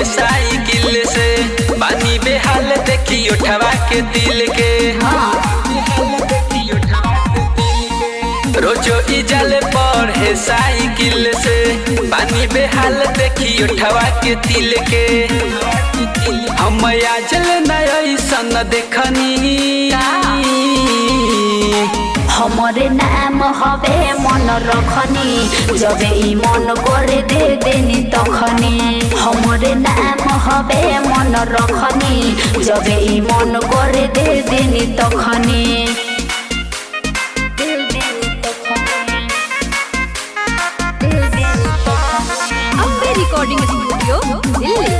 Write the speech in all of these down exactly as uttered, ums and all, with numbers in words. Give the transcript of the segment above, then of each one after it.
पढ़े साइकिल से पानी बेहाल देखी उठवा के दिल के रोजो इजल पढ़े साइकिल से पानी बेहाल देखी उठवा के दिल के हम आजल नयसन देखनी हमरे नाम हवे मन रखनी जबे ई मन करे दे देनी तखनी हमरे नाम हवे मन रखनी जबे ई मन करे दे देनी तखनी अम्बे रिकॉर्डिंग स्टूडियो दिल्ली।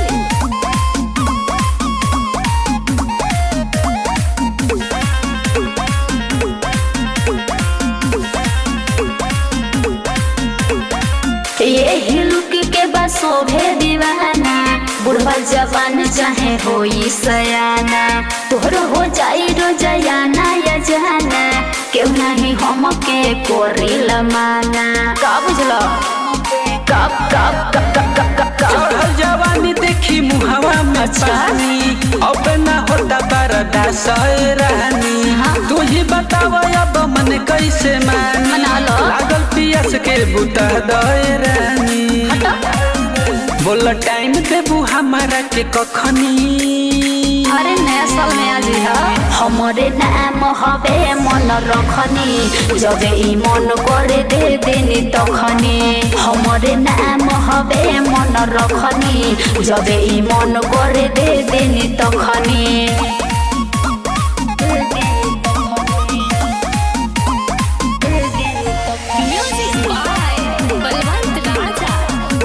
ये लुक के बस शोभे दीवाना बुढ़वा जवान चाहे होई सयाना तोहर हो जाई रोजाना या जाना केहू नहीं हम के कोरिल माना का बुझलो कब कब कब कब कब कब चढ़ल जवानी देखी मुहावा में पानी अब ना होता बरदा सहरानी तू ही बताव अब मन कैसे मानी मना लो। लागल पियस के बुता दरानी बोल टाइम देबू हमारा के कखनी अरे नया साल में आज हमरे नाम हवे मन रखनी जबे ई मन करे दे देनी तखनी हमरे नाम हवे मन रखनी जबे ई मन करे दे देनी तखनी म्यूजिक बाय बलवंत राजा।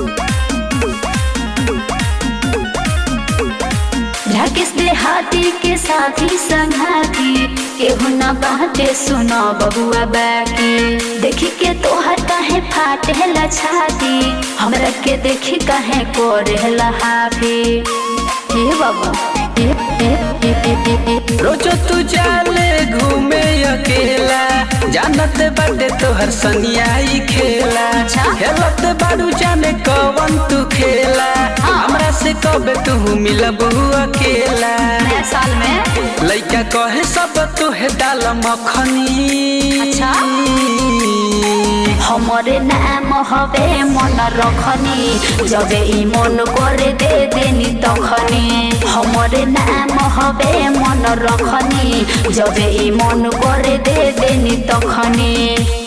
राकेश देहाती के साथी संघाती केहू न बाटे सुनो बबुआ बाकी देखी के तोहर काहे फाटेला छाती हमरा के देखी काहे कोरेला हाफी हे बाबा रोजो तू जाले घूमे अकेला जानत बाटे तोहर सनियाई खेला खेलत बारू जाने कवन तू खेला हमरा से कब तू मिलबू अकेला नया साल में लइका कहे सब तोहे डाल मखनी अच्छा हमरे नाम हवे मन रखनी जबे ई मन करे दे देनी तखनी हमरे नाम हवे मन रखनी जबे ई मन करे दे देनी तखनी।